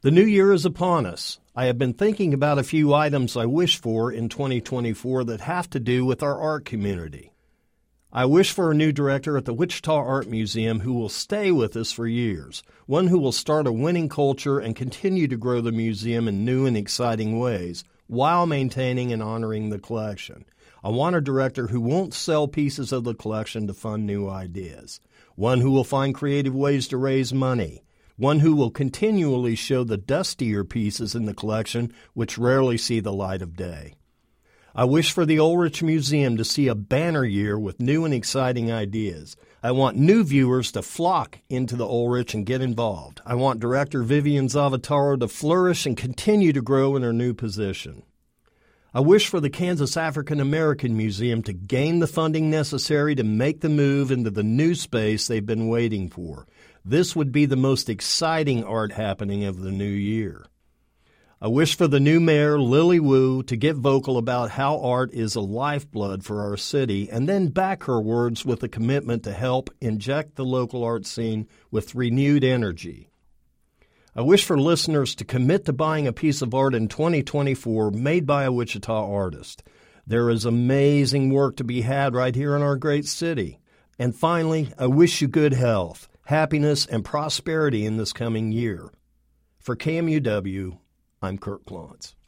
The new year is upon us. I have been thinking about a few items I wish for in 2024 that have to do with our art community. I wish for a new director at the Wichita Art Museum who will stay with us for years, one who will start a winning culture and continue to grow the museum in new and exciting ways while maintaining and honoring the collection. I want a director who won't sell pieces of the collection to fund new ideas, one who will find creative ways to raise money, one who will continually show the dustier pieces in the collection which rarely see the light of day. I wish for the Ulrich Museum to see a banner year with new and exciting ideas. I want new viewers to flock into the Ulrich and get involved. I want Director Vivian Zavataro to flourish and continue to grow in her new position. I wish for the Kansas African American Museum to gain the funding necessary to make the move into the new space they've been waiting for. This would be the most exciting art happening of the new year. I wish for the new mayor, Lily Wu, to get vocal about how art is a lifeblood for our city and then back her words with a commitment to help inject the local art scene with renewed energy. I wish for listeners to commit to buying a piece of art in 2024 made by a Wichita artist. There is amazing work to be had right here in our great city. And finally, I wish you good health, happiness, and prosperity in this coming year. For KMUW, I'm Kirk Klontz.